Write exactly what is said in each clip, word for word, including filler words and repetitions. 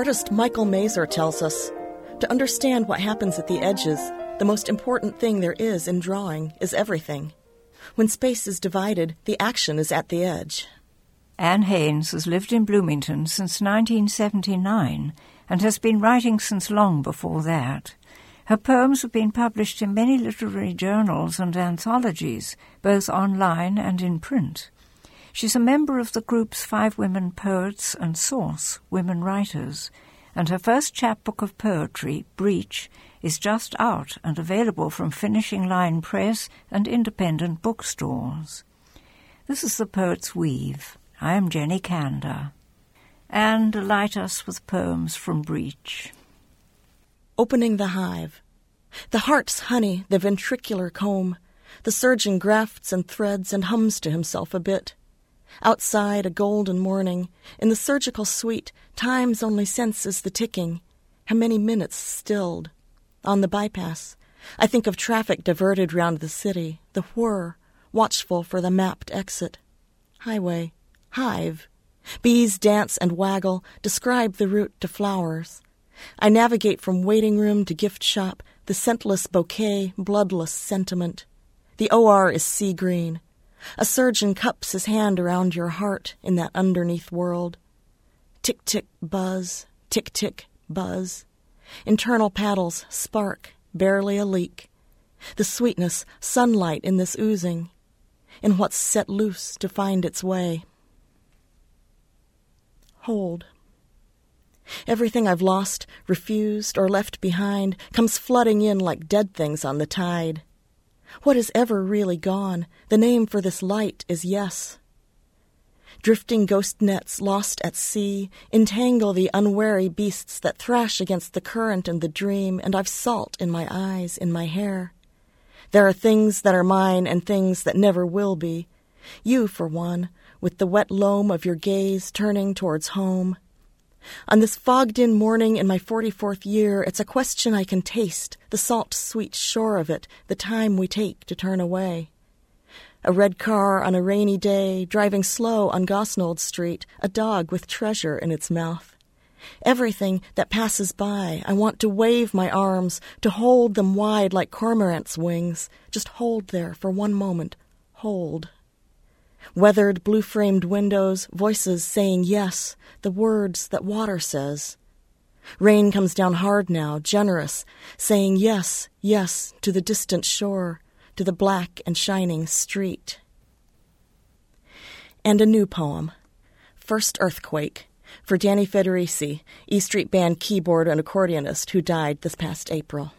Artist Michael Mazer tells us, to understand what happens at the edges, the most important thing there is in drawing is everything. When space is divided, the action is at the edge. Anne Haynes has lived in Bloomington since nineteen seventy-nine and has been writing since long before that. Her poems have been published in many literary journals and anthologies, both online and in print. She's a member of the groups Five Women Poets and Source, Women Writers, and her first chapbook of poetry, Breach, is just out and available from Finishing Line Press and independent bookstores. This is The Poet's Weave. I am Jenny Kander. And delight us with poems from Breach. Opening the hive. The heart's honey, the ventricular comb. The surgeon grafts and threads and hums to himself a bit. Outside a golden morning, in the surgical suite, time's only sense is the ticking. How many minutes stilled. On the bypass, I think of traffic diverted round the city, the whir, watchful for the mapped exit. Highway, hive. Bees dance and waggle, describe the route to flowers. I navigate from waiting room to gift shop, the scentless bouquet, bloodless sentiment. The O R is sea green. A surgeon cups his hand around your heart in that underneath world. Tick-tick buzz, tick-tick buzz. Internal paddles spark, barely a leak. The sweetness, sunlight in this oozing, in what's set loose to find its way. Hold. Everything I've lost, refused, or left behind comes flooding in like dead things on the tide. What is ever really gone? The name for this light is yes. Drifting ghost nets lost at sea entangle the unwary beasts that thrash against the current and the dream, and I've salt in my eyes, in my hair. There are things that are mine and things that never will be. You, for one, with the wet loam of your gaze turning towards home. On this fogged-in morning in my forty-fourth year, it's a question I can taste, the salt-sweet shore of it, the time we take to turn away. A red car on a rainy day, driving slow on Gosnold Street, a dog with treasure in its mouth. Everything that passes by, I want to wave my arms, to hold them wide like cormorant's wings. Just hold there for one moment. Hold. Weathered, blue-framed windows, voices saying yes, the words that water says. Rain comes down hard now, generous, saying yes, yes, to the distant shore, to the black and shining street. And a new poem, First Earthquake, for Danny Federici, E Street Band keyboard and accordionist who died this past April.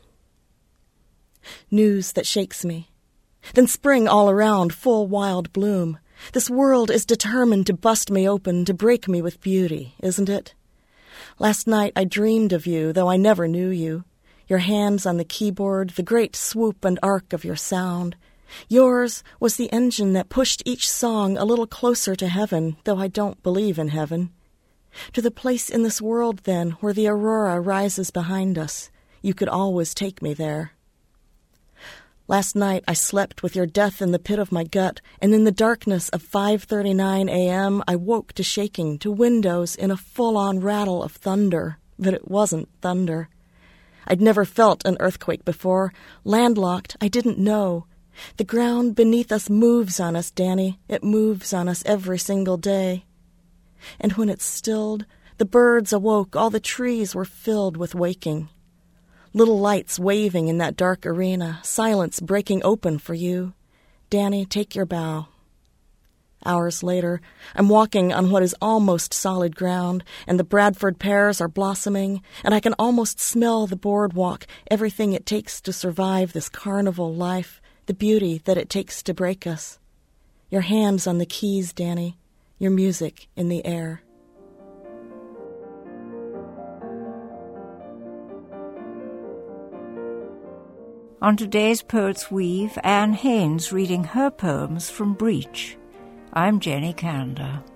News that shakes me. Then spring all around, full wild bloom. This world is determined to bust me open, to break me with beauty, isn't it? Last night I dreamed of you, though I never knew you. Your hands on the keyboard, the great swoop and arc of your sound. Yours was the engine that pushed each song a little closer to heaven, though I don't believe in heaven. To the place in this world, then, where the aurora rises behind us. You could always take me there. Last night I slept with your death in the pit of my gut, and in the darkness of five thirty-nine a.m. I woke to shaking, to windows in a full-on rattle of thunder, but it wasn't thunder. I'd never felt an earthquake before. Landlocked, I didn't know. The ground beneath us moves on us, Danny. It moves on us every single day. And when it stilled, the birds awoke, all the trees were filled with waking. Little lights waving in that dark arena, silence breaking open for you. Danny, take your bow. Hours later, I'm walking on what is almost solid ground, and the Bradford pears are blossoming, and I can almost smell the boardwalk, everything it takes to survive this carnival life, the beauty that it takes to break us. Your hands on the keys, Danny, your music in the air. On today's Poet's Weave, Anne Haynes reading her poems from Breach. I'm Jenny Kander.